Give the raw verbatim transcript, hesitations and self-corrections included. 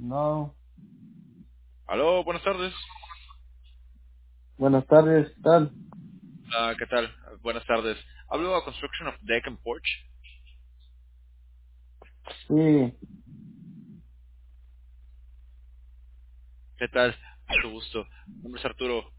No, Aló, buenas tardes. buenas tardes, ¿qué tal? Ah, ¿qué tal? Buenas tardes. Hablo a Construction of Deck and Porch. Sí, ¿Qué tal? Mucho gusto. Mi nombre es Arturo.